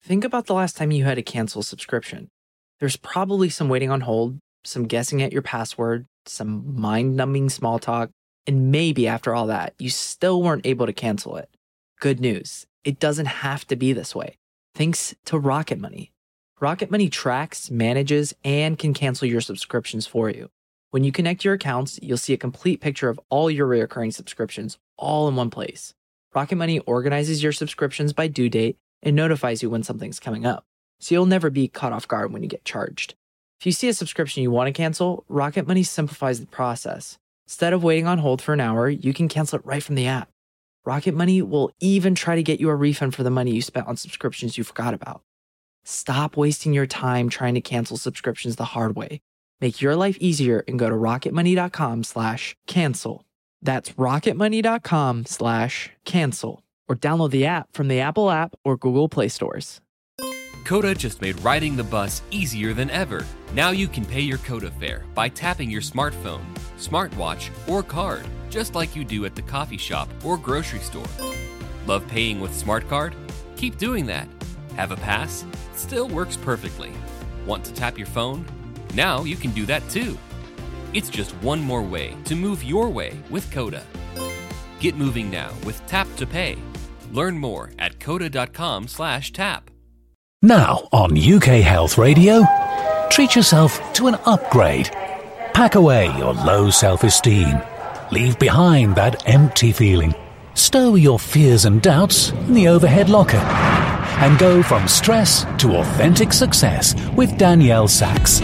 Think about the last time you had to cancel a subscription. There's probably some waiting on hold, some guessing at your password, some mind-numbing small talk, and maybe after all that, you still weren't able to cancel it. Good news, it doesn't have to be this way. Thanks to Rocket Money. Rocket Money tracks, manages, and can cancel your subscriptions for you. When you connect your accounts, you'll see a complete picture of all your recurring subscriptions all in one place. Rocket Money organizes your subscriptions by due date and notifies you when something's coming up, so you'll never be caught off guard when you get charged. If you see a subscription you want to cancel, Rocket Money simplifies the process. Instead of waiting on hold for an hour, you can cancel it right from the app. Rocket Money will even try to get you a refund for the money you spent on subscriptions you forgot about. Stop wasting your time trying to cancel subscriptions the hard way. Make your life easier and go to rocketmoney.com/cancel. That's rocketmoney.com/cancel. Or download the app from the Apple app or Google Play stores. Coda just made riding the bus easier than ever. Now you can pay your Coda fare by tapping your smartphone, smartwatch, or card, just like you do at the coffee shop or grocery store. Love paying with SmartCard? Keep doing that. Have a pass? Still works perfectly. Want to tap your phone? Now you can do that too. It's just one more way to move your way with Coda. Get moving now with Tap to Pay. Learn more at coda.com/tap. Now on UK Health Radio, treat yourself to an upgrade. Pack away your low self-esteem. Leave behind that empty feeling. Stow your fears and doubts in the overhead locker. And go from stress to authentic success with Danielle Sachs.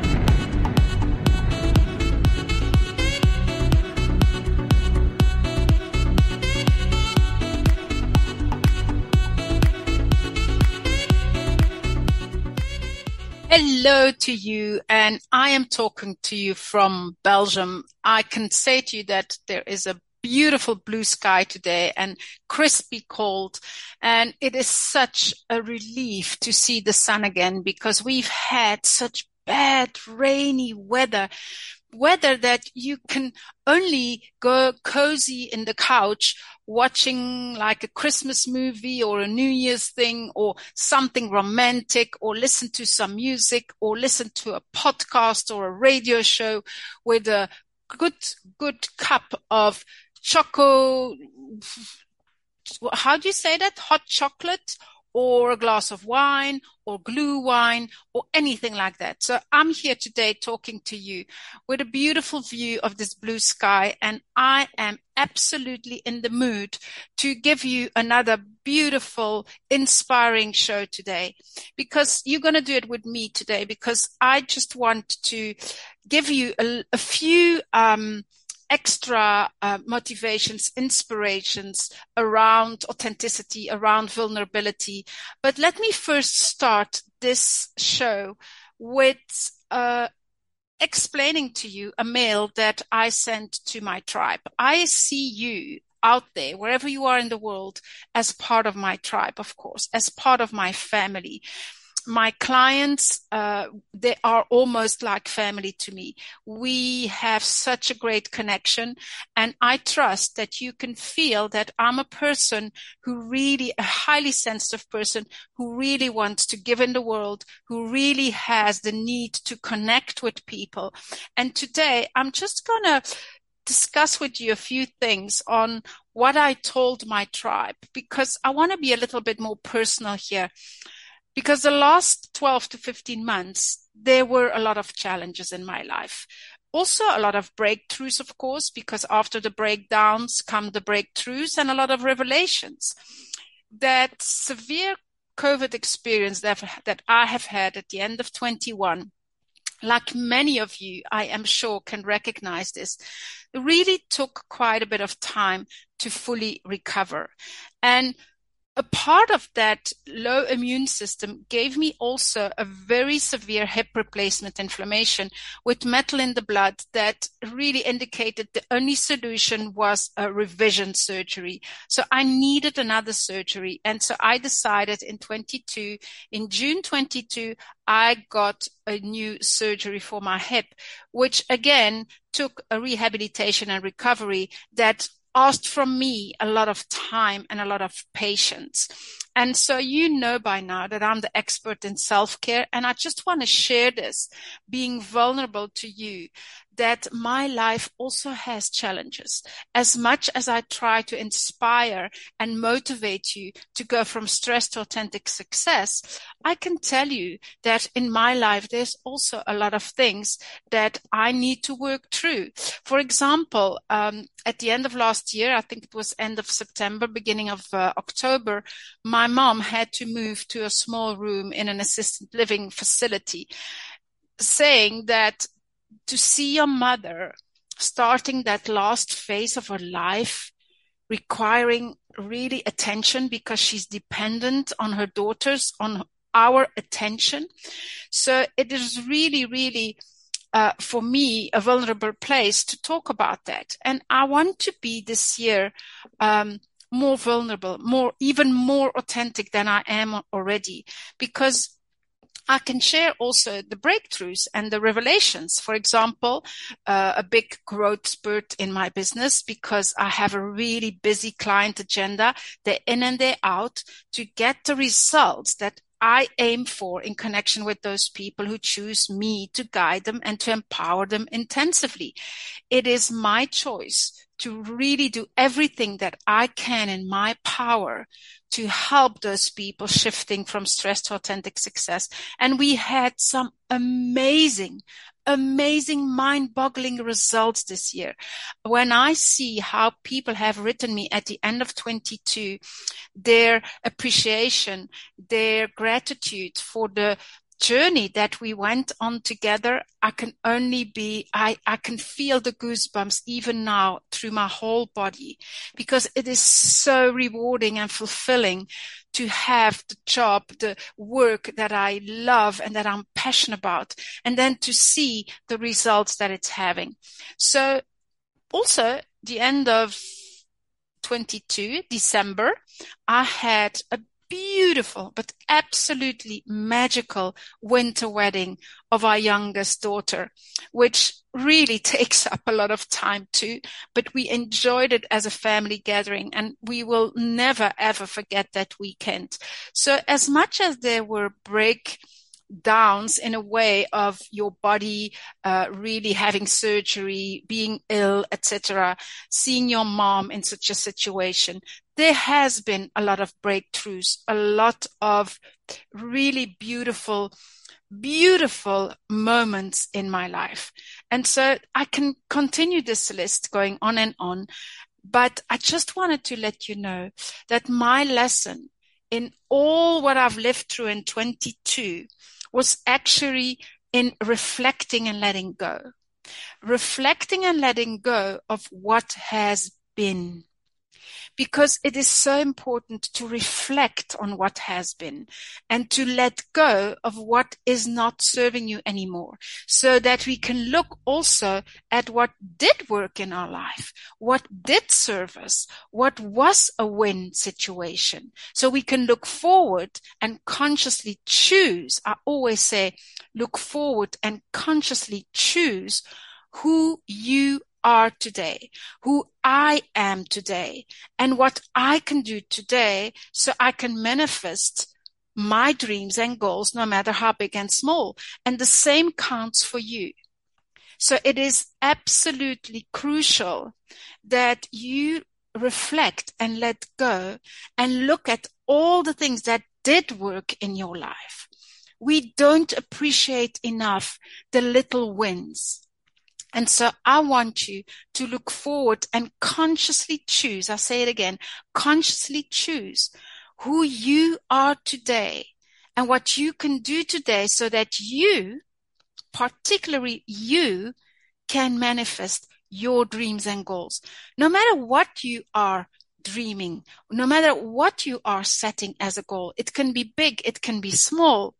Hello to you, and I am talking to you from Belgium. I can say to you that there is a beautiful blue sky today and crispy cold, and it is such a relief to see the sun again because we've had such bad rainy weather that you can only go cozy in the couch watching like a Christmas movie or a New Year's thing or something romantic, or listen to some music, or listen to a podcast or a radio show with a good cup of how do you say that? Hot chocolate, or a glass of wine, or glue wine, or anything like that. So I'm here today talking to you with a beautiful view of this blue sky, and I am absolutely in the mood to give you another beautiful, inspiring show today, because you're going to do it with me today, because I just want to give you a few extra motivations, inspirations around authenticity, around vulnerability. But let me first start this show with explaining to you a mail that I sent to my tribe. I see you out there, wherever you are in the world, as part of my tribe, of course, as part of my family. My clients, they are almost like family to me. We have such a great connection, and I trust that you can feel that I'm a person a highly sensitive person who really wants to give in the world, who really has the need to connect with people. And today I'm just going to discuss with you a few things on what I told my tribe, because I want to be a little bit more personal here. Because the last 12 to 15 months, there were a lot of challenges in my life. Also a lot of breakthroughs, of course, because after the breakdowns come the breakthroughs, and a lot of revelations. That severe COVID experience that I have had at the end of 21, like many of you, I am sure, can recognize this, it really took quite a bit of time to fully recover. And a part of that low immune system gave me also a very severe hip replacement inflammation with metal in the blood that really indicated the only solution was a revision surgery. So I needed another surgery. And so I decided in June 22, I got a new surgery for my hip, which again took a rehabilitation and recovery that asked from me a lot of time and a lot of patience. And so you know by now that I'm the expert in self-care, and I just want to share this, being vulnerable to you, that my life also has challenges. As much as I try to inspire and motivate you to go from stress to authentic success, I can tell you that in my life, there's also a lot of things that I need to work through. For example, at the end of last year, I think it was end of September, beginning of October, my mom had to move to a small room in an assisted living facility, saying that to see your mother starting that last phase of her life, requiring really attention because she's dependent on her daughters, on our attention. So it is really, really, for me, a vulnerable place to talk about that. And I want to be this year more vulnerable, even more authentic than I am already, because I can share also the breakthroughs and the revelations. For example, a big growth spurt in my business because I have a really busy client agenda, day in and day out, to get the results that I aim for in connection with those people who choose me to guide them and to empower them intensively. It is my choice to really do everything that I can in my power to help those people shifting from stress to authentic success. And we had some amazing, mind-boggling results this year. When I see how people have written me at the end of 22, their appreciation, their gratitude for the journey that we went on together, I can feel the goosebumps even now through my whole body, because it is so rewarding and fulfilling to have the job, the work that I love and that I'm passionate about, and then to see the results that it's having. So also the end of 22, December, I had a beautiful but absolutely magical winter wedding of our youngest daughter, which really takes up a lot of time too, but we enjoyed it as a family gathering, and we will never ever forget that weekend. So as much as there were breakdowns in a way of your body really having surgery, being ill, etc., seeing your mom in such a situation, there has been a lot of breakthroughs, a lot of really beautiful moments in my life. And so I can continue this list going on and on, but I just wanted to let you know that my lesson in all what I've lived through in 22 was actually in reflecting and letting go. Reflecting and letting go of what has been. Because it is so important to reflect on what has been and to let go of what is not serving you anymore, so that we can look also at what did work in our life, what did serve us, what was a win situation. So we can look forward and consciously choose. I always say, look forward and consciously choose who you are today, who I am today, and what I can do today so I can manifest my dreams and goals, no matter how big and small. And the same counts for you. So it is absolutely crucial that you reflect and let go and look at all the things that did work in your life. We don't appreciate enough the little wins. And so I want you to look forward and consciously choose, I say it again, consciously choose who you are today and what you can do today so that you, particularly you, can manifest your dreams and goals. No matter what you are dreaming, no matter what you are setting as a goal, it can be big, it can be small.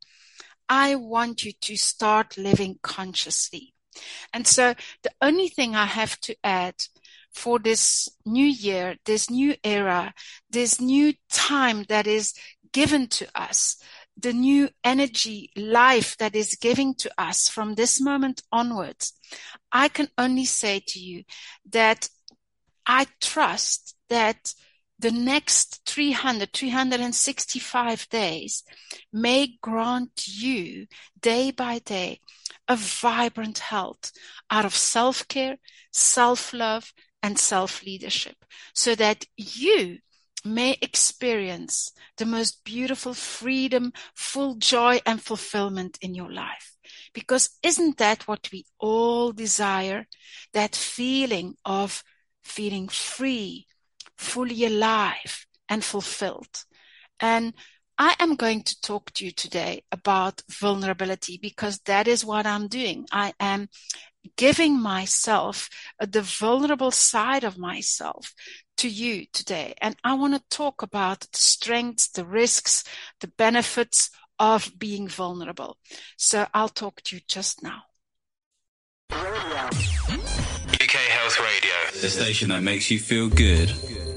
I want you to start living consciously. And so the only thing I have to add for this new year, this new era, this new time that is given to us, the new energy, life that is given to us from this moment onwards, I can only say to you that I trust that the next 365 days may grant you day by day a vibrant health out of self-care, self-love, and self-leadership, so that you may experience the most beautiful freedom, full joy, and fulfillment in your life. Because isn't that what we all desire? That feeling of feeling free, fully alive, and fulfilled. And I am going to talk to you today about vulnerability, because that is what I'm doing. I am giving myself the vulnerable side of myself to you today. And I want to talk about the strengths, the risks, the benefits of being vulnerable. So I'll talk to you just now. UK Health Radio, the station that makes you feel good.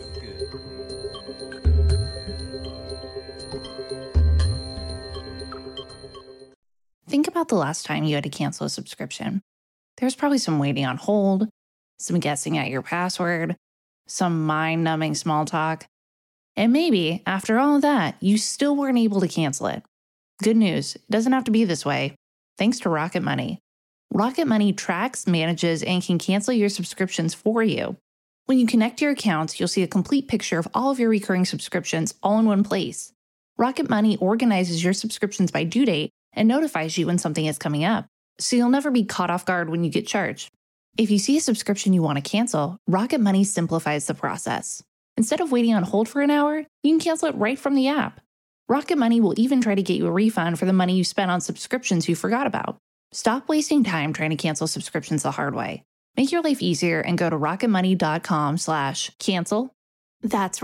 Think about the last time you had to cancel a subscription. There's probably some waiting on hold, some guessing at your password, some mind-numbing small talk. And maybe, after all of that, you still weren't able to cancel it. Good news, it doesn't have to be this way. Thanks to Rocket Money. Rocket Money tracks, manages, and can cancel your subscriptions for you. When you connect your accounts, you'll see a complete picture of all of your recurring subscriptions all in one place. Rocket Money organizes your subscriptions by due date and notifies you when something is coming up, so you'll never be caught off guard when you get charged. If you see a subscription you want to cancel, Rocket Money simplifies the process. Instead of waiting on hold for an hour, you can cancel it right from the app. Rocket Money will even try to get you a refund for the money you spent on subscriptions you forgot about. Stop wasting time trying to cancel subscriptions the hard way. Make your life easier and go to rocketmoney.com/cancel. That's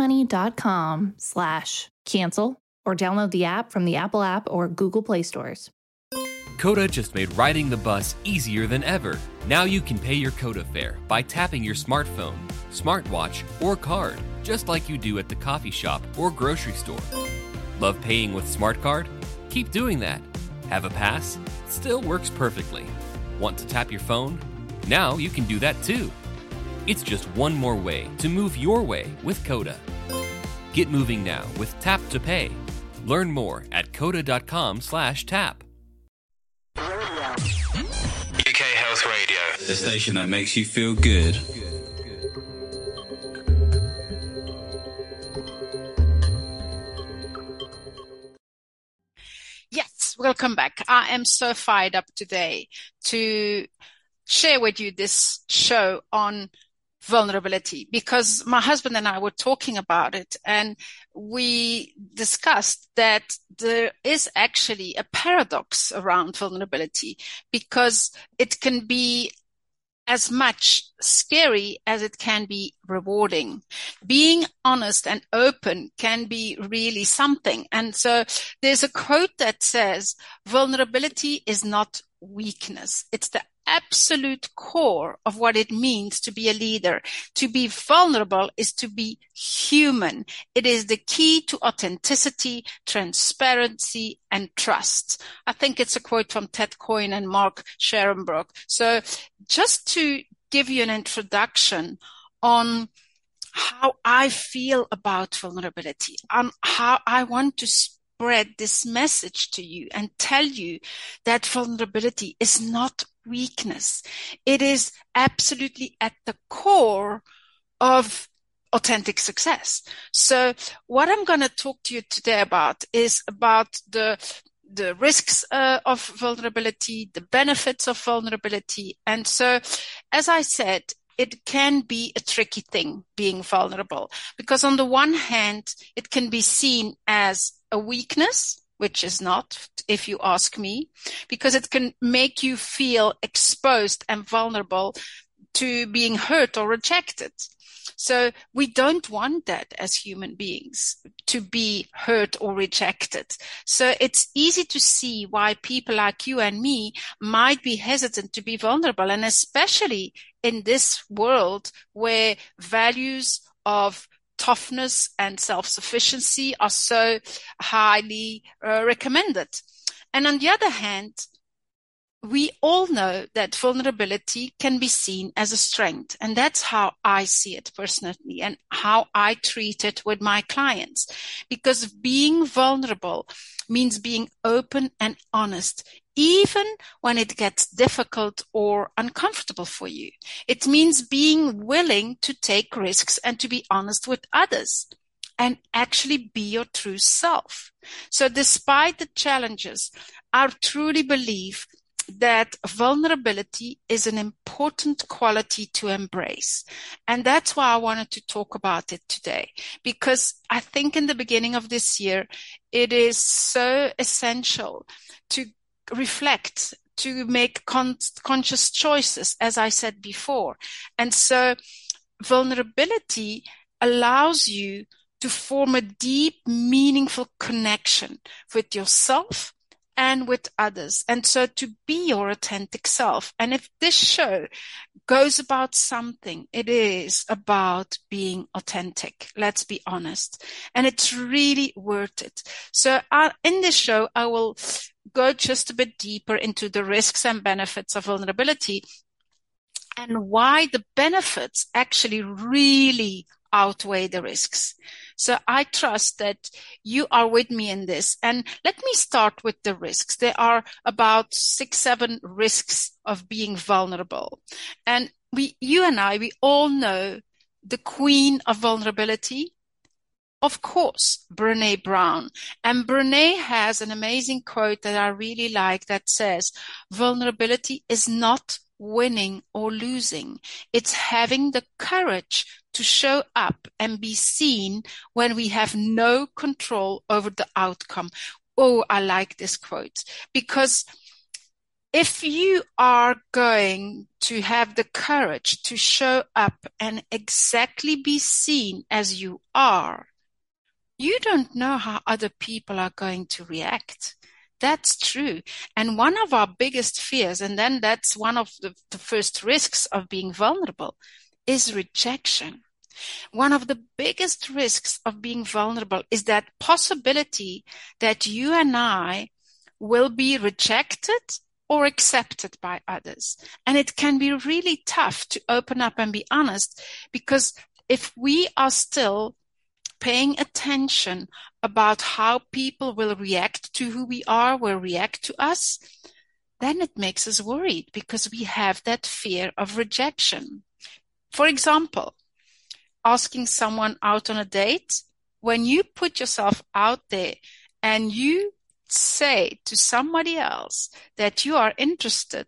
rocketmoney.com/cancel, or download the app from the Apple app or Google Play stores. Coda just made riding the bus easier than ever. Now you can pay your Coda fare by tapping your smartphone, smartwatch, or card, just like you do at the coffee shop or grocery store. Love paying with SmartCard? Keep doing that. Have a pass? Still works perfectly. Want to tap your phone? Now you can do that too. It's just one more way to move your way with Coda. Get moving now with Tap to Pay. Learn more at coda.com/tap. UK Health Radio, the station that makes you feel good. Yes, welcome back. I am so fired up today to share with you this show on vulnerability, because my husband and I were talking about it, and we discussed that there is actually a paradox around vulnerability, because it can be as much scary as it can be rewarding. Being honest and open can be really something. And so there's a quote that says, vulnerability is not weakness. It's the absolute core of what it means to be a leader. To be vulnerable is to be human. It is the key to authenticity, transparency, and trust. I think it's a quote from Ted Coyne and Mark Scherenbrook. So just to give you an introduction on how I feel about vulnerability, on how I want to spread this message to you and tell you that vulnerability is not weakness. It is absolutely at the core of authentic success. So what I'm going to talk to you today about is about the risks of vulnerability, the benefits of vulnerability. And so, as I said, it can be a tricky thing being vulnerable, because on the one hand, it can be seen as a weakness, which is not, if you ask me, because it can make you feel exposed and vulnerable to being hurt or rejected. So we don't want that as human beings, to be hurt or rejected. So it's easy to see why people like you and me might be hesitant to be vulnerable, and especially in this world where values of toughness and self-sufficiency are so highly recommended. And on the other hand, we all know that vulnerability can be seen as a strength. And that's how I see it personally and how I treat it with my clients. Because being vulnerable means being open and honest, even when it gets difficult or uncomfortable for you. It means being willing to take risks and to be honest with others and actually be your true self. So despite the challenges, I truly believe that vulnerability is an important quality to embrace. And that's why I wanted to talk about it today, because I think in the beginning of this year, it is so essential to reflect, to make conscious choices, as I said before. And so vulnerability allows you to form a deep, meaningful connection with yourself and with others. And so to be your authentic self. And if this show goes about something, it is about being authentic. Let's be honest. And it's really worth it. So in this show, I will go just a bit deeper into the risks and benefits of vulnerability and why the benefits actually really outweigh the risks. So I trust that you are with me in this. And let me start with the risks. There are about 6-7 risks of being vulnerable. And you and I, we all know the queen of vulnerability. Of course, Brené Brown. And Brené has an amazing quote that I really like that says, vulnerability is not winning or losing. It's having the courage to show up and be seen when we have no control over the outcome. Oh, I like this quote, because if you are going to have the courage to show up and exactly be seen as you are, you don't know how other people are going to react. That's true. And one of our biggest fears, and then that's one of the first risks of being vulnerable, is rejection. One of the biggest risks of being vulnerable is that possibility that you and I will be rejected or accepted by others. And it can be really tough to open up and be honest, because if we are still paying attention about how people will react to who we are, will react to us, then it makes us worried because we have that fear of rejection. For example, asking someone out on a date, when you put yourself out there and you say to somebody else that you are interested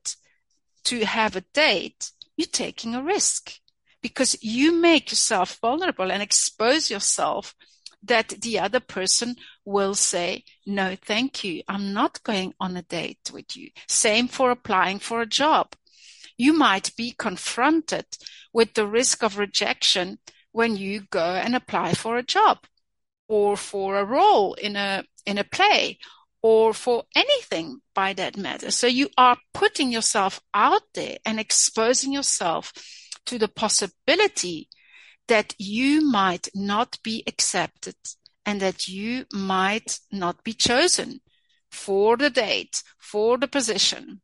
to have a date, you're taking a risk. Because you make yourself vulnerable and expose yourself that the other person will say, no, thank you. I'm not going on a date with you. Same for applying for a job. You might be confronted with the risk of rejection when you go and apply for a job or for a role in a play or for anything by that matter. So you are putting yourself out there and exposing yourself to the possibility that you might not be accepted and that you might not be chosen for the date, for the position.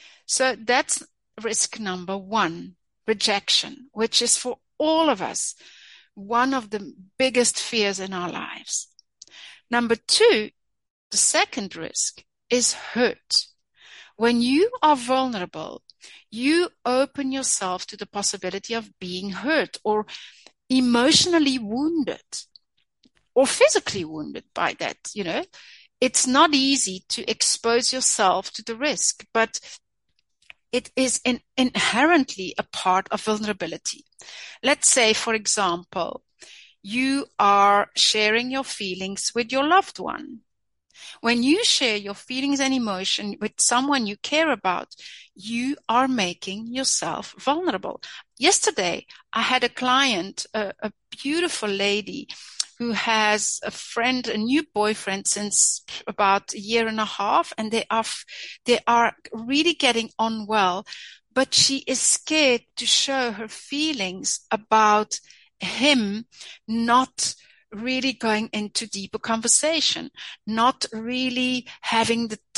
So that's risk number 1, rejection, which is for all of us one of the biggest fears in our lives. Number 2, the second risk is hurt. When you are vulnerable, you open yourself to the possibility of being hurt or emotionally wounded or physically wounded by that. You know, it's not easy to expose yourself to the risk, but it is inherently a part of vulnerability. Let's say, for example, you are sharing your feelings with your loved one. When you share your feelings and emotion with someone you care about, you are making yourself vulnerable. Yesterday, I had a client, a beautiful lady who has a new boyfriend since about 1.5 years, and they are really getting on well, but she is scared to show her feelings about him not really going into deeper conversation, not really having the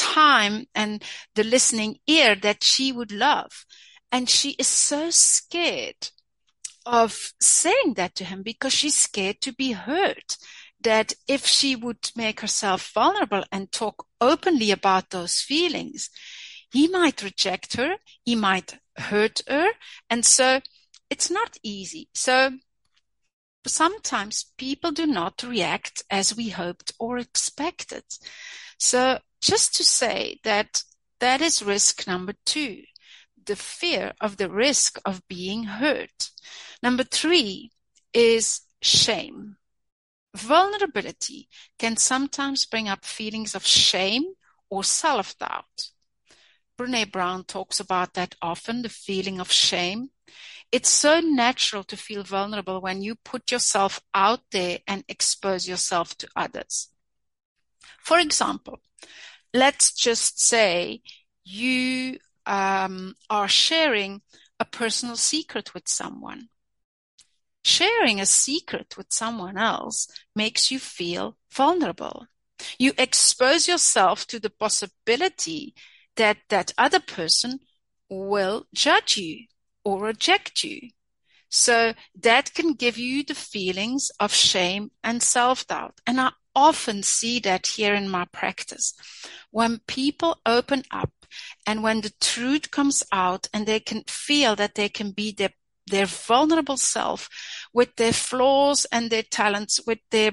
time and the listening ear that she would love. And she is so scared of saying that to him because she's scared to be hurt. That if she would make herself vulnerable and talk openly about those feelings, he might reject her, he might hurt her. And so it's not easy. So sometimes people do not react as we hoped or expected. So just to say that that is risk number 2, the fear of the risk of being hurt. Number 3 is shame. Vulnerability can sometimes bring up feelings of shame or self-doubt. Brené Brown talks about that often, the feeling of shame. It's so natural to feel vulnerable when you put yourself out there and expose yourself to others. For example, let's just say you are sharing a personal secret with someone. Sharing a secret with someone else makes you feel vulnerable. You expose yourself to the possibility that that other person will judge you or reject you. So that can give you the feelings of shame and self-doubt. And I often see that here in my practice. When people open up and when the truth comes out and they can feel that they can be their vulnerable self with their flaws and their talents, with their,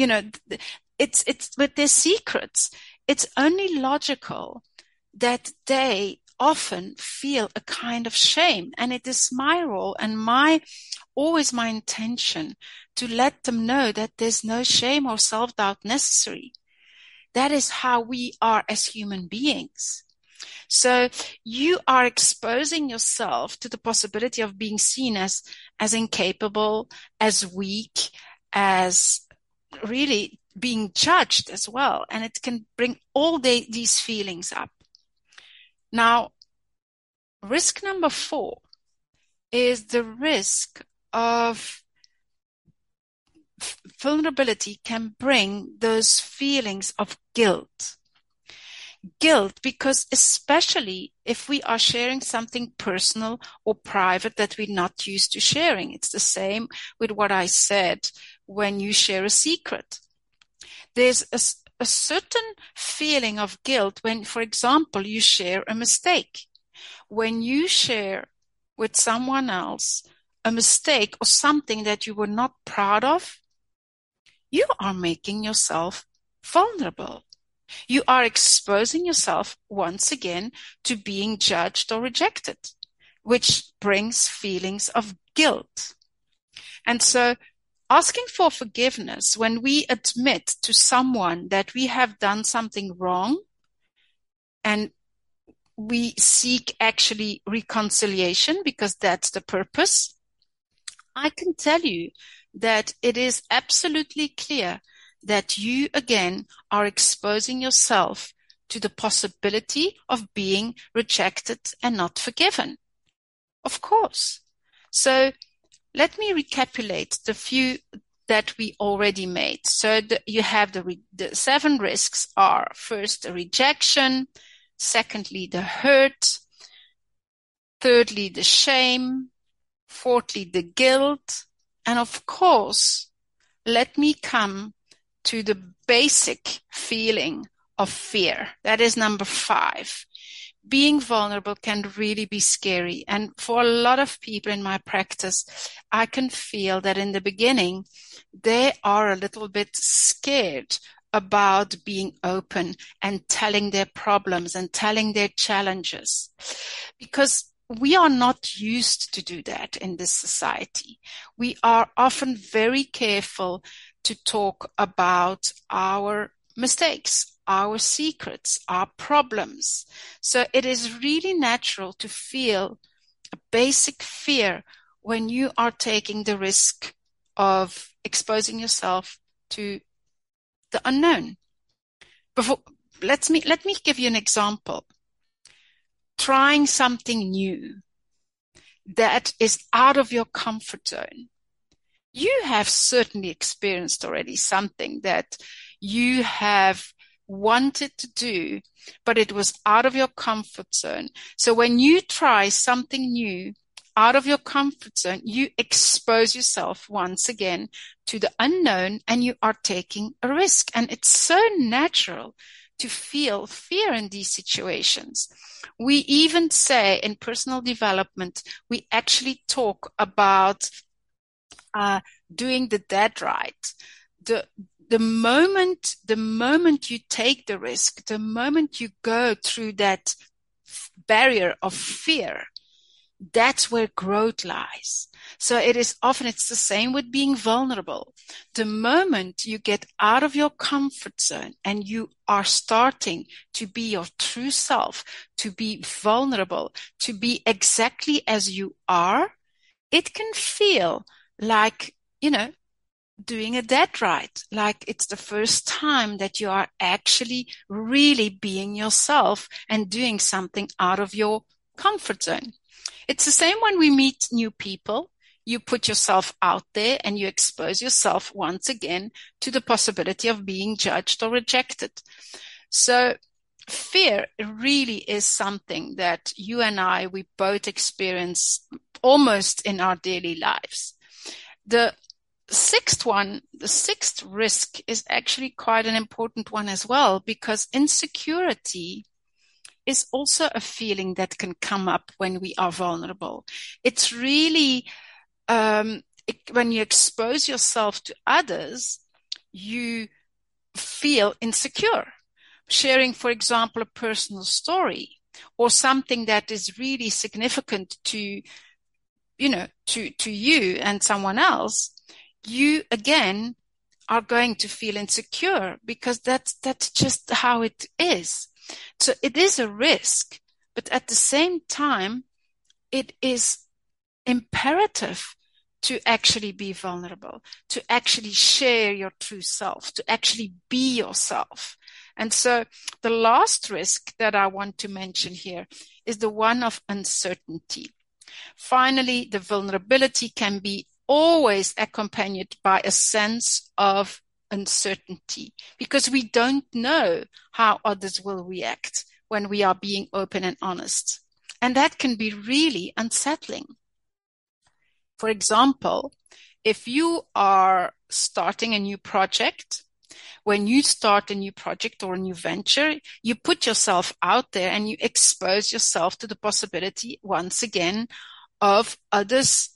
it's with their secrets, it's only logical that they often feel a kind of shame. And it is my role and always my intention to let them know that there's no shame or self-doubt necessary. That is how we are as human beings. So you are exposing yourself to the possibility of being seen as incapable, as weak, as really being judged as well. And it can bring all these feelings up. Now, risk number 4 is the risk of vulnerability can bring those feelings of guilt. Guilt, because especially if we are sharing something personal or private that we're not used to sharing. It's the same with what I said when you share a secret. There's a certain feeling of guilt when, for example, you share a mistake. When you share with someone else a mistake or something that you were not proud of, you are making yourself vulnerable. You are exposing yourself once again to being judged or rejected, which brings feelings of guilt. And so asking for forgiveness when we admit to someone that we have done something wrong and we seek actually reconciliation because that's the purpose, I can tell you that it is absolutely clear that you again are exposing yourself to the possibility of being rejected and not forgiven. Of course. So let me recapitulate the few that we already made. So you have the 7 risks are: first, the rejection; secondly, the hurt; thirdly, the shame; fourthly, the guilt; and of course, let me come to the basic feeling of fear. That is number 5. Being vulnerable can really be scary. And for a lot of people in my practice, I can feel that in the beginning, they are a little bit scared about being open and telling their problems and telling their challenges, because we are not used to do that in this society. We are often very careful to talk about our mistakes, our secrets, our problems. So it is really natural to feel a basic fear when you are taking the risk of exposing yourself to the unknown. Let me give you an example. Trying something new that is out of your comfort zone. You have certainly experienced already something that you have wanted to do, but it was out of your comfort zone. So when you try something new out of your comfort zone, you expose yourself once again to the unknown, and you are taking a risk. And it's so natural to feel fear in these situations. We even say in personal development, we actually talk about doing the dead right. The moment you take the risk, the moment you go through that barrier of fear, that's where growth lies. So it's the same with being vulnerable. The moment you get out of your comfort zone and you are starting to be your true self, to be vulnerable, to be exactly as you are, it can feel like, doing a dead right, like it's the first time that you are actually really being yourself and doing something out of your comfort zone. It's the same when we meet new people. You put yourself out there and you expose yourself once again to the possibility of being judged or rejected. So fear really is something that you and I, we both experience almost in our daily lives. The sixth risk is actually quite an important one as well, because insecurity is also a feeling that can come up when we are vulnerable. It's really, when you expose yourself to others, you feel insecure. Sharing, for example, a personal story or something that is really significant to you and someone else, you again are going to feel insecure, because that's just how it is. So it is a risk, but at the same time, it is imperative to actually be vulnerable, to actually share your true self, to actually be yourself. And so the last risk that I want to mention here is the one of uncertainty. Finally, the vulnerability can be always accompanied by a sense of uncertainty, because we don't know how others will react when we are being open and honest. And that can be really unsettling. For example, if you are starting a new project, when you start a new project or a new venture, you put yourself out there and you expose yourself to the possibility, once again, of others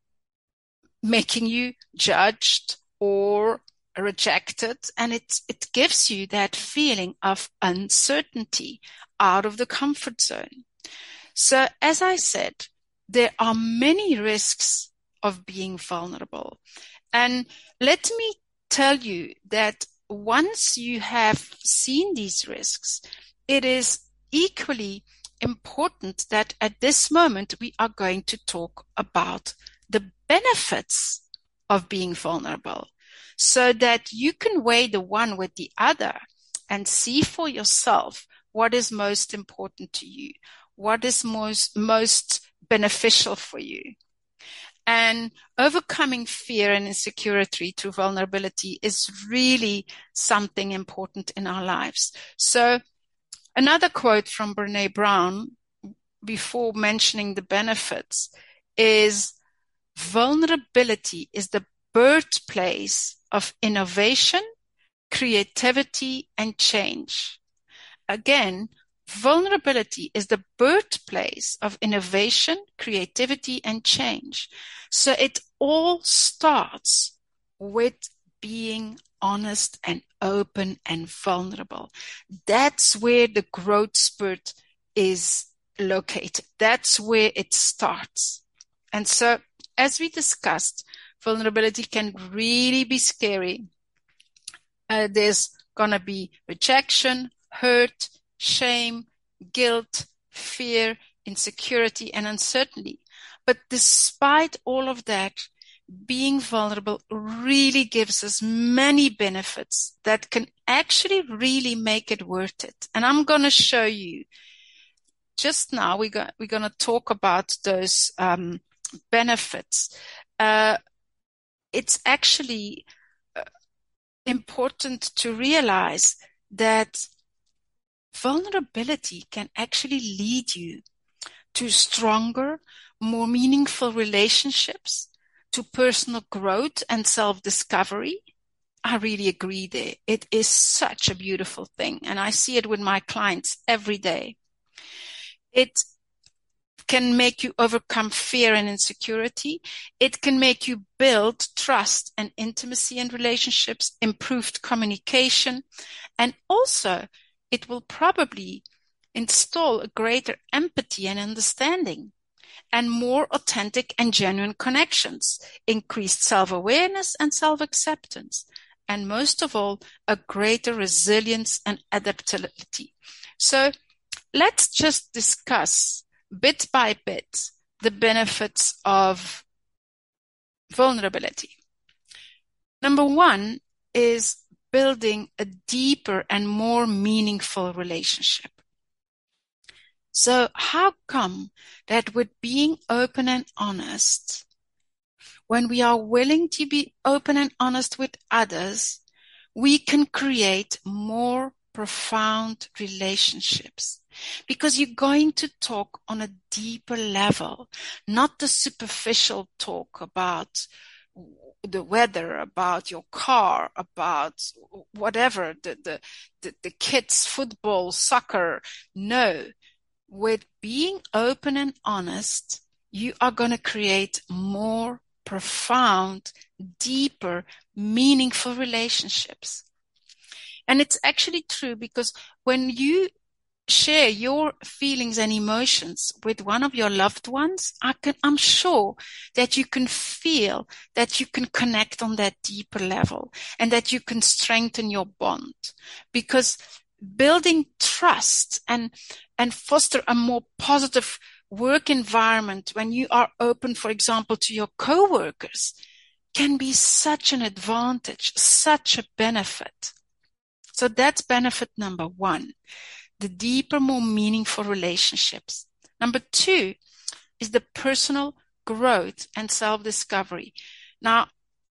making you judged or rejected. And it gives you that feeling of uncertainty, out of the comfort zone. So as I said, there are many risks of being vulnerable. And let me tell you that once you have seen these risks, it is equally important that at this moment we are going to talk about the benefits of being vulnerable, so that you can weigh the one with the other and see for yourself what is most important to you, what is most beneficial for you. And overcoming fear and insecurity through vulnerability is really something important in our lives. So another quote from Brené Brown, before mentioning the benefits, is vulnerability is the birthplace of innovation, creativity, and change. Again, vulnerability is the birthplace of innovation, creativity, and change. So it all starts with being honest and open and vulnerable. That's where the growth spurt is located. That's where it starts. And so, as we discussed, vulnerability can really be scary. There's going to be rejection, hurt, shame, guilt, fear, insecurity, and uncertainty. But despite all of that, being vulnerable really gives us many benefits that can actually really make it worth it. And I'm going to show you just now. We're going to talk about those benefits. It's actually important to realize that vulnerability can actually lead you to stronger, more meaningful relationships, to personal growth and self-discovery. I really agree there. It is such a beautiful thing, and I see it with my clients every day. It can make you overcome fear and insecurity. It can make you build trust and intimacy in relationships, improved communication, and also it will probably install a greater empathy and understanding, and more authentic and genuine connections, increased self-awareness and self-acceptance, and most of all, a greater resilience and adaptability. So let's just discuss bit by bit the benefits of vulnerability. Number one is building a deeper and more meaningful relationship. So how come that with being open and honest, when we are willing to be open and honest with others, we can create more profound relationships? Because you're going to talk on a deeper level, not the superficial talk about the weather, about your car, about whatever, the kids, football, soccer. No. With being open and honest, you are going to create more profound, deeper, meaningful relationships. And it's actually true, because when you share your feelings and emotions with one of your loved ones, I'm sure that you can feel that you can connect on that deeper level, and that you can strengthen your bond. Because building trust and foster a more positive work environment when you are open, for example, to your coworkers, can be such an advantage, such a benefit. So that's benefit number one, the deeper, more meaningful relationships. Number two is the personal growth and self-discovery. Now,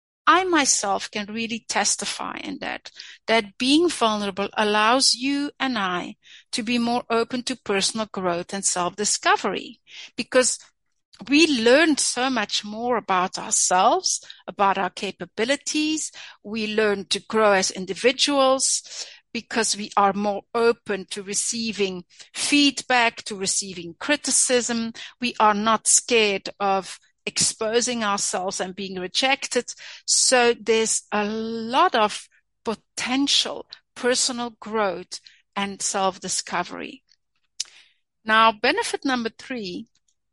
I myself can really testify in that being vulnerable allows you and I to be more open to personal growth and self-discovery, because we learn so much more about ourselves, about our capabilities. We learn to grow as individuals because we are more open to receiving feedback, to receiving criticism. We are not scared of exposing ourselves and being rejected. So there's a lot of potential personal growth and self-discovery. Now, benefit number three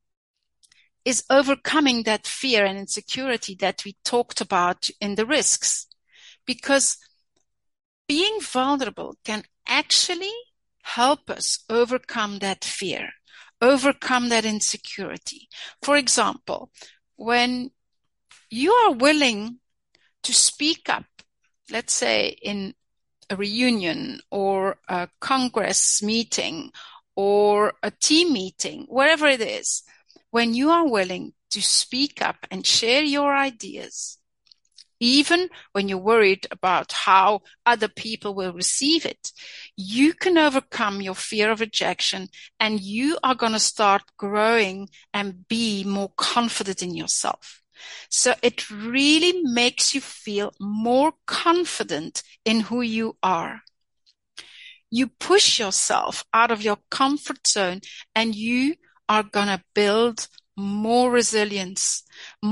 is overcoming that fear and insecurity that we talked about in the risks, because being vulnerable can actually help us overcome that fear, overcome that insecurity. For example, when you are willing to speak up, let's say in a reunion or a Congress meeting or a team meeting, wherever it is, when you are willing to speak up and share your ideas, even when you're worried about how other people will receive it, you can overcome your fear of rejection, and you are going to start growing and be more confident in yourself. So it really makes you feel more confident in who you are. You push yourself out of your comfort zone, and you are going to build more resilience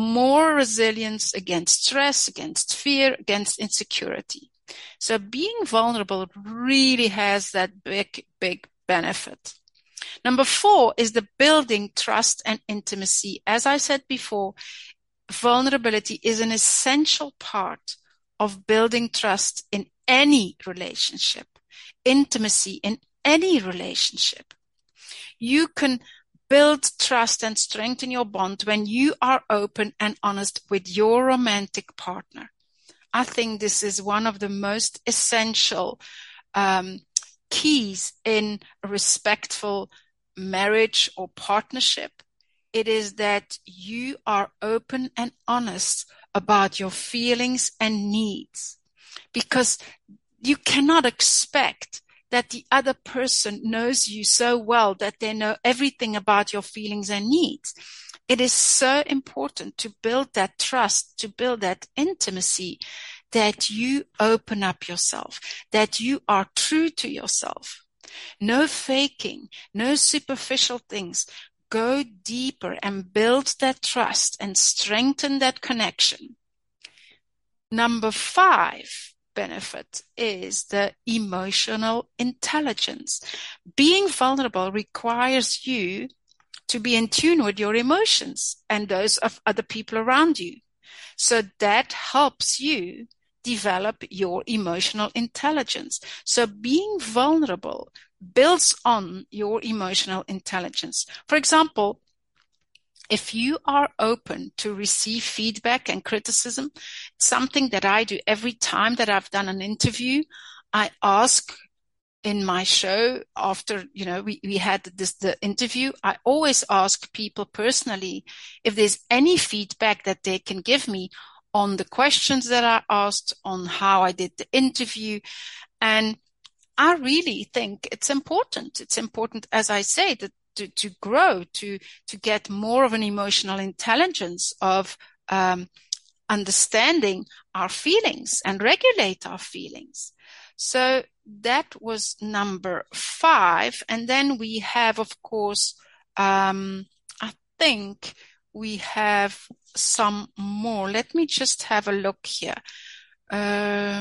against stress, against fear, against insecurity. So being vulnerable really has that big, big benefit. Number 4 is the building trust and intimacy. As I said before, vulnerability is an essential part of building trust in any relationship, intimacy in any relationship. You can build trust and strengthen your bond when you are open and honest with your romantic partner. I think this is one of the most essential keys in a respectful marriage or partnership. It is that you are open and honest about your feelings and needs, because you cannot expect that the other person knows you so well that they know everything about your feelings and needs. It is so important to build that trust, to build that intimacy, that you open up yourself, that you are true to yourself. No faking, no superficial things. Go deeper and build that trust and strengthen that connection. Number 5 benefit is the emotional intelligence. Being vulnerable requires you to be in tune with your emotions and those of other people around you. So that helps you develop your emotional intelligence. So being vulnerable builds on your emotional intelligence. For example, if you are open to receive feedback and criticism, something that I do every time that I've done an interview, I ask in my show after, we had the interview, I always ask people personally if there's any feedback that they can give me on the questions that I asked, on how I did the interview. And I really think it's important. It's important, as I say, that to grow, to get more of an emotional intelligence of understanding our feelings and regulate our feelings. So that was number 5. And then we have, of course, I think we have some more. Let me just have a look here. I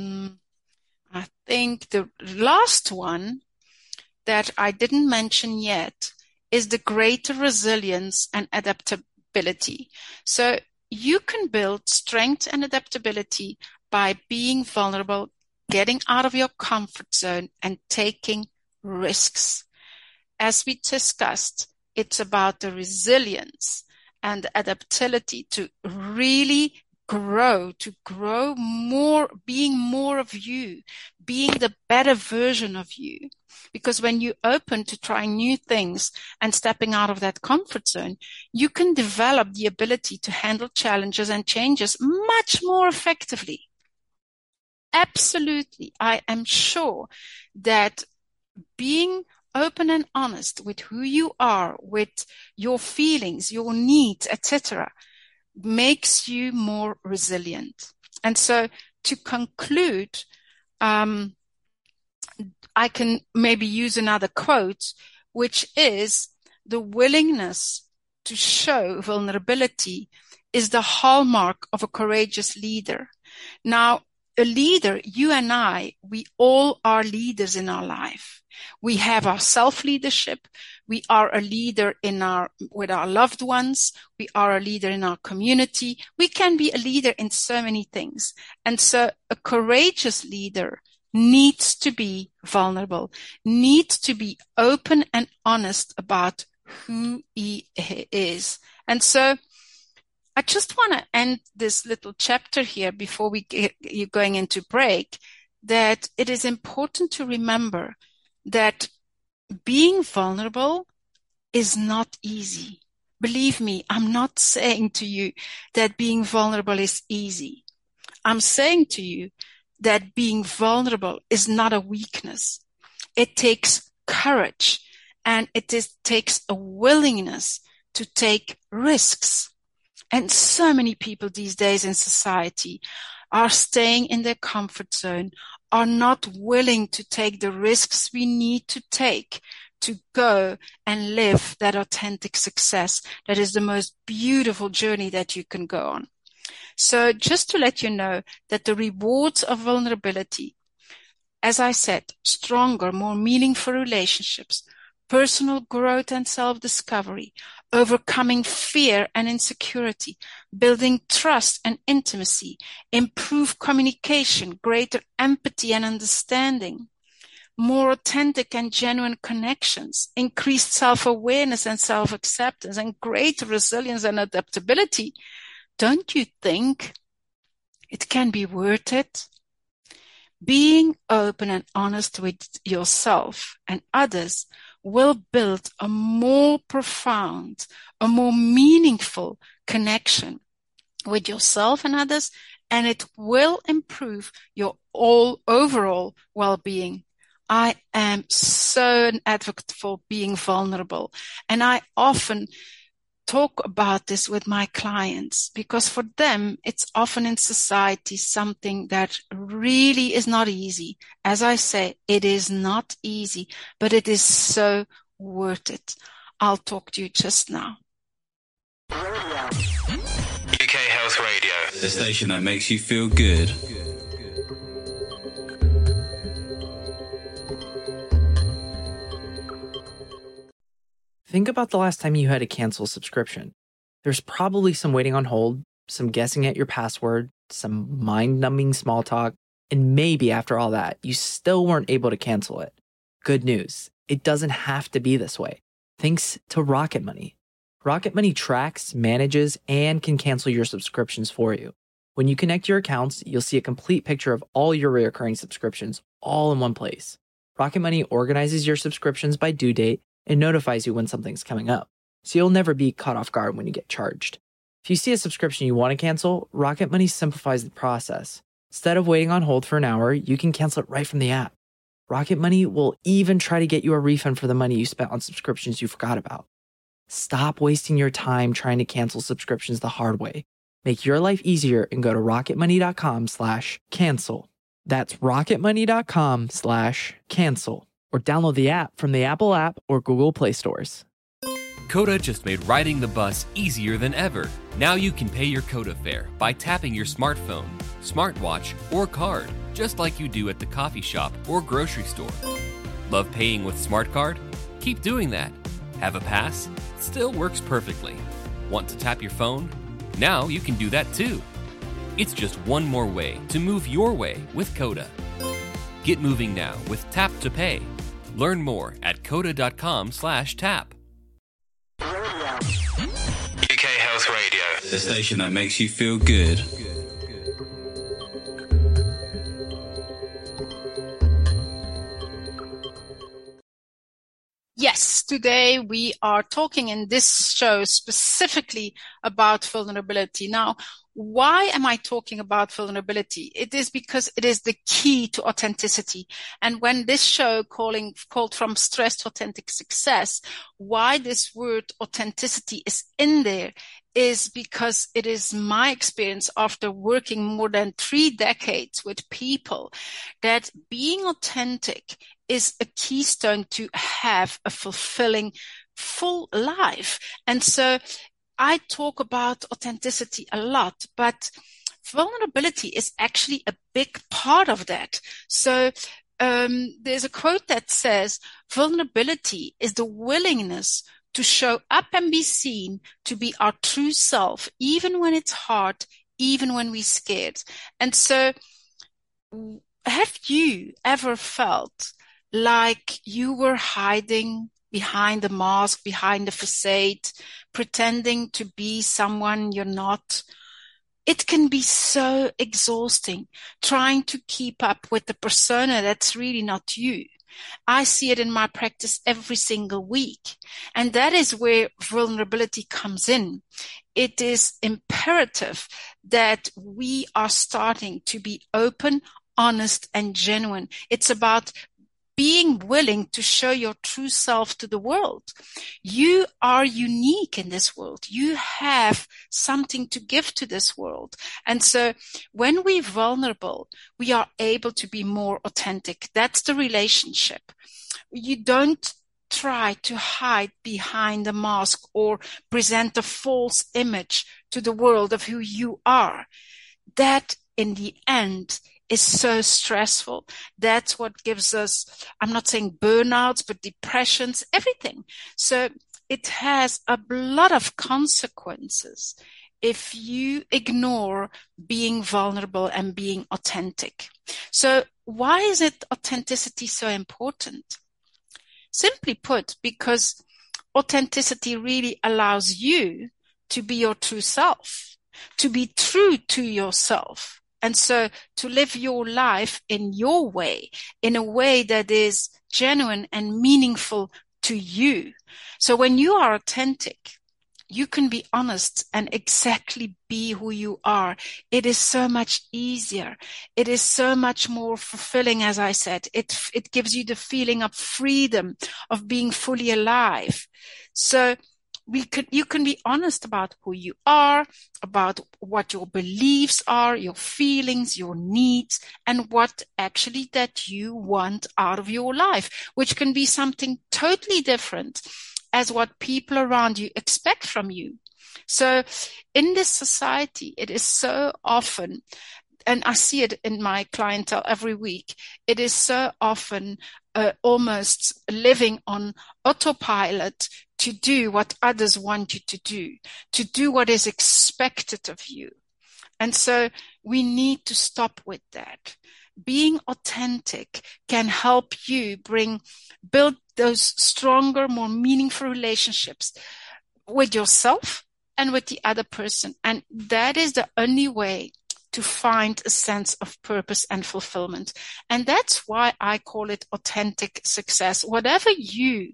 think the last one that I didn't mention yet is the greater resilience and adaptability. So you can build strength and adaptability by being vulnerable, getting out of your comfort zone, and taking risks. As we discussed, it's about the resilience and the adaptability to really grow more, being more of you, being the better version of you. Because when you open to trying new things and stepping out of that comfort zone, you can develop the ability to handle challenges and changes much more effectively. Absolutely. I am sure that being open and honest with who you are, with your feelings, your needs, etc., makes you more resilient. And so to conclude, I can maybe use another quote, which is the willingness to show vulnerability is the hallmark of a courageous leader. Now, a leader, you and I, we all are leaders in our life. We have our self-leadership. We are a leader with our loved ones. We are a leader in our community. We can be a leader in so many things. And so a courageous leader needs to be vulnerable, needs to be open and honest about who he is. And so I just want to end this little chapter here before we get you going into break, that it is important to remember that being vulnerable is not easy. Believe me, I'm not saying to you that being vulnerable is easy. I'm saying to you that being vulnerable is not a weakness. It takes courage, and it takes a willingness to take risks. And so many people these days in society are staying in their comfort zone, are not willing to take the risks we need to take to go and live that authentic success. That is the most beautiful journey that you can go on. So just to let you know that the rewards of vulnerability, as I said, stronger, more meaningful relationships, personal growth and self-discovery, overcoming fear and insecurity, building trust and intimacy, improved communication, greater empathy and understanding, more authentic and genuine connections, increased self-awareness and self-acceptance, and greater resilience and adaptability. Don't you think it can be worth it? Being open and honest with yourself and others will build a more profound, a more meaningful connection with yourself and others, and it will improve your overall well-being. I am so an advocate for being vulnerable, and I often talk about this with my clients because for them, it's often in society something that really is not easy. As I say, it is not easy, but it is so worth it. I'll talk to you just now. UK Health Radio, the station that makes you feel good. Think about the last time you had to cancel a subscription. There's probably some waiting on hold, some guessing at your password, some mind-numbing small talk, and maybe after all that, you still weren't able to cancel it. Good news, it doesn't have to be this way. Thanks to Rocket Money. Rocket Money tracks, manages, and can cancel your subscriptions for you. When you connect your accounts, you'll see a complete picture of all your recurring subscriptions all in one place. Rocket Money organizes your subscriptions by due date and notifies you when something's coming up, so you'll never be caught off guard when you get charged. If you see a subscription you want to cancel, Rocket Money simplifies the process. Instead of waiting on hold for an hour, you can cancel it right from the app. Rocket Money will even try to get you a refund for the money you spent on subscriptions you forgot about. Stop wasting your time trying to cancel subscriptions the hard way. Make your life easier and go to rocketmoney.com/cancel. That's rocketmoney.com/cancel. Or download the app from the Apple app or Google Play stores. Coda just made riding the bus easier than ever. Now you can pay your Coda fare by tapping your smartphone, smartwatch, or card, just like you do at the coffee shop or grocery store. Love paying with SmartCard? Keep doing that. Have a pass? Still works perfectly. Want to tap your phone? Now you can do that too. It's just one more way to move your way with Coda. Get moving now with Tap to Pay. Learn more at coda.com/tap. UK Health Radio, the station that makes you feel good. Yes, today we are talking in this show specifically about vulnerability. Now, why am I talking about vulnerability? It is because it is the key to authenticity. And when this show called From Stress to Authentic Success, why this word authenticity is in there is because it is my experience after working more than 3 decades with people that being authentic is a keystone to have a fulfilling, full life. And so I talk about authenticity a lot, but vulnerability is actually a big part of that. So there's a quote that says, vulnerability is the willingness to show up and be seen, to be our true self, even when it's hard, even when we're scared. And so have you ever felt like you were hiding behind the mask, behind the facade, pretending to be someone you're not? It can be so exhausting trying to keep up with the persona that's really not you. I see it in my practice every single week. And that is where vulnerability comes in. It is imperative that we are starting to be open, honest, and genuine. It's about being willing to show your true self to the world. You are unique in this world. You have something to give to this world. And so when we're vulnerable, we are able to be more authentic. That's the relationship. You don't try to hide behind a mask or present a false image to the world of who you are. That in the end is so stressful. That's what gives us, I'm not saying burnouts, but depressions, everything. So it has a lot of consequences if you ignore being vulnerable and being authentic. So why is authenticity so important? Simply put, because authenticity really allows you to be your true self, to be true to yourself. And so to live your life in your way, in a way that is genuine and meaningful to you. So when you are authentic, you can be honest and exactly be who you are, it is so much easier. It is so much more fulfilling, as I said. It gives you the feeling of freedom, of being fully alive. So you can be honest about who you are, about what your beliefs are, your feelings, your needs, and what actually that you want out of your life, which can be something totally different as what people around you expect from you. So in this society, it is so often, and I see it in my clientele every week, it is so often almost living on autopilot to do what others want you to do what is expected of you. And so we need to stop with that. Being authentic can help you build those stronger, more meaningful relationships with yourself and with the other person. And that is the only way to find a sense of purpose and fulfillment. And that's why I call it authentic success. Whatever you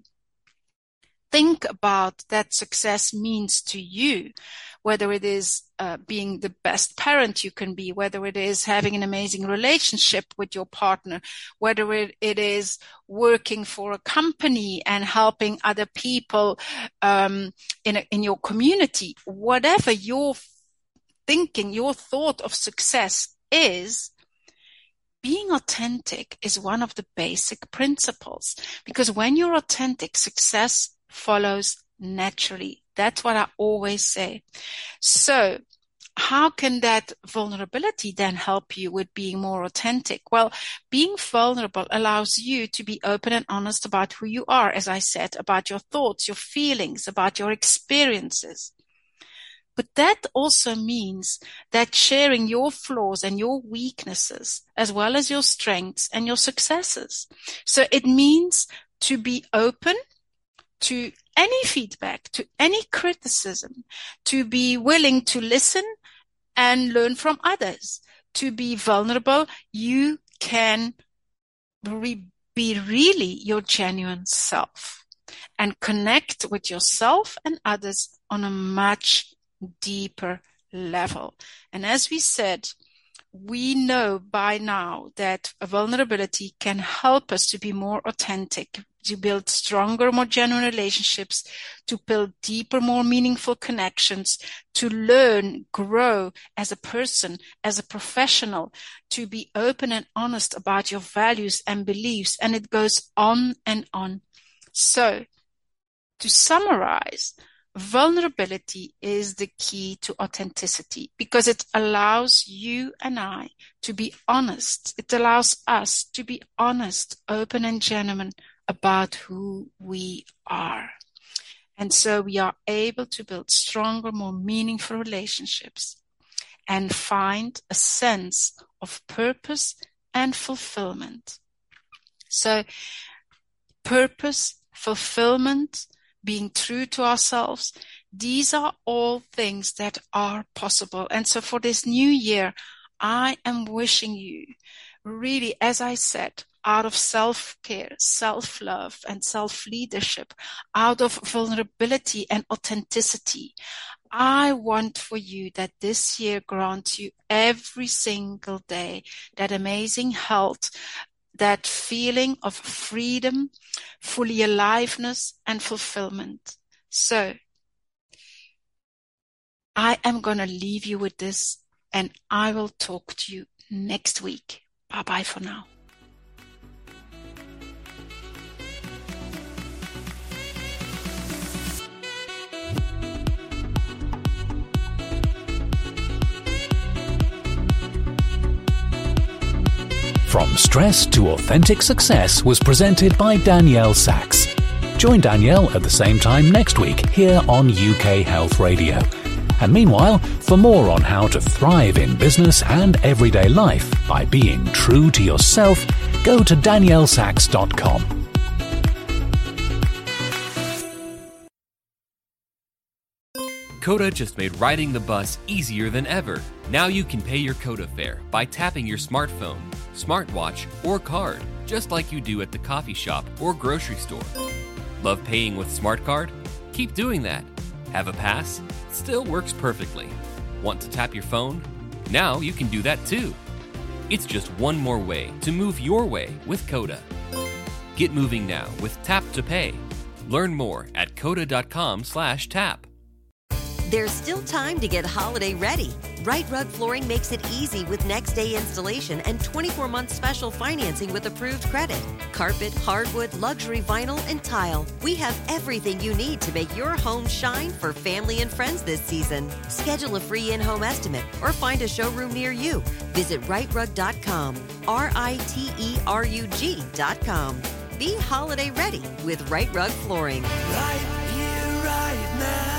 think about that success means to you, whether it is being the best parent you can be, whether it is having an amazing relationship with your partner, whether it is working for a company and helping other people in your community, whatever your thinking, your thought of success is, being authentic is one of the basic principles. Because when you're authentic, success follows naturally. That's what I always say. So how can that vulnerability then help you with being more authentic? Well, being vulnerable allows you to be open and honest about who you are, as I said, about your thoughts, your feelings, about your experiences. But that also means that sharing your flaws and your weaknesses, as well as your strengths and your successes. So it means to be open to any feedback, to any criticism, to be willing to listen and learn from others, to be vulnerable. You can be really your genuine self and connect with yourself and others on a much deeper level. And as we said, we know by now that vulnerability can help us to be more authentic, to build stronger, more genuine relationships, to build deeper, more meaningful connections, to learn, grow as a person, as a professional, to be open and honest about your values and beliefs. And it goes on and on. So, to summarize, vulnerability is the key to authenticity because it allows you and I to be honest. It allows us to be honest, open and genuine about who we are. And so we are able to build stronger, more meaningful relationships and find a sense of purpose and fulfillment. So purpose, fulfillment, being true to ourselves, these are all things that are possible. And so for this new year, I am wishing you really, as I said, out of self-care, self-love, and self-leadership, out of vulnerability and authenticity, I want for you that this year grants you every single day that amazing health, that feeling of freedom, fully aliveness, and fulfillment. So, I am going to leave you with this, and I will talk to you next week. Bye-bye for now. From Stress to Authentic Success was presented by Danielle Sachs. Join Danielle at the same time next week here on UK Health Radio. And meanwhile, for more on how to thrive in business and everyday life by being true to yourself, go to daniellesachs.com. Coda just made riding the bus easier than ever. Now you can pay your Coda fare by tapping your smartphone, smartwatch, or card, just like you do at the coffee shop or grocery store. Love paying with SmartCard? Keep doing that. Have a pass? Still works perfectly. Want to tap your phone? Now you can do that too. It's just one more way to move your way with Coda. Get moving now with Tap to Pay. Learn more at coda.com/tap. There's still time to get holiday ready. Right Rug Flooring makes it easy with next day installation and 24-month special financing with approved credit. Carpet, hardwood, luxury vinyl, and tile. We have everything you need to make your home shine for family and friends this season. Schedule a free in-home estimate or find a showroom near you. Visit rightrug.com, RITERUG.com. Be holiday ready with Right Rug Flooring. Right here, right now.